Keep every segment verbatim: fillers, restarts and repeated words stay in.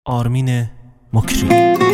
آرمین مکری.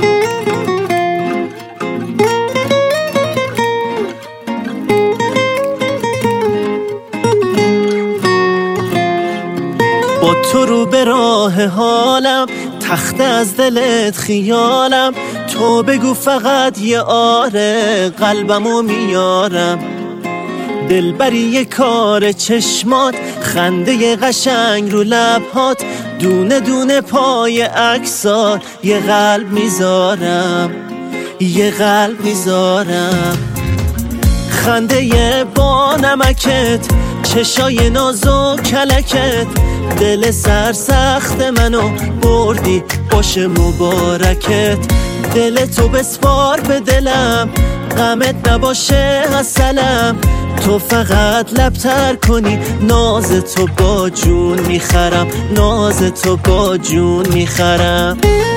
با تو رو به راه حالم، تخته از دلت خیالم. تو بگو فقط یه آره، قلبمو میارم. دلبری یه کار چشمات، خنده قشنگ رو لبهات. دونه دونه پای عکسات، یه قلب میذارم، یه قلب میذارم. خنده یه با نمکت، چشای ناز و کلکت. دل سرسخت منو بردی، باشه مبارکت. دل تو بسپار به دلم، غمت نباشه اصلم. تو فقط لبتر کنی، ناز تو با جون میخرم، ناز تو با جون میخرم.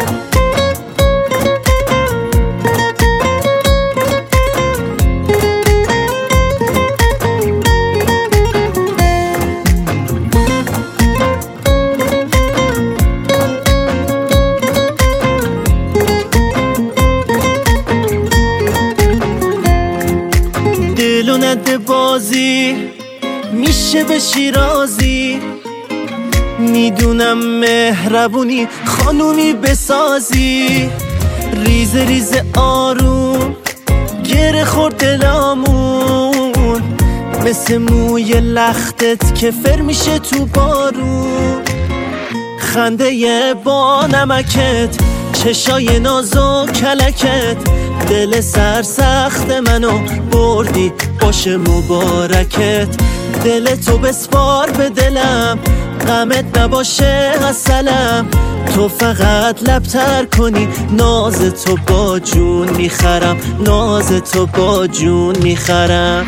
دلو نده بازی، میشه به شیرازی. میدونم مهربونی خانومی بسازی. ریز ریز آروم گره خورد دلامون، مثل موی لختت که فر میشه تو بارون. خنده یه با نمکت، چشای ناز و کلکت. دل سرسخت منو بردی، باشه مبارکت. دل تو بسپار به دلم، غمت نباشه اصلم. تو فقط لبتر کنی، ناز تو با جون میخرم، ناز تو با جون میخرم.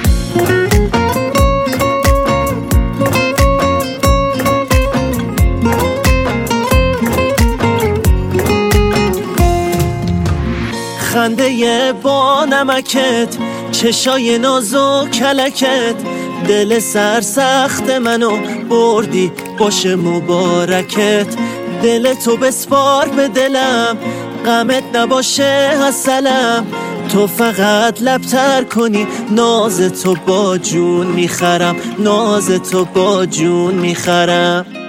خنده یه با نمکت، چشای ناز و کلکت. دل سرسخت منو بردی، باشه مبارکت. دل تو بسپار به دلم، غمت نباشه اصلم. تو فقط لبتر کنی، ناز تو با جون میخرم، ناز تو با جون میخرم.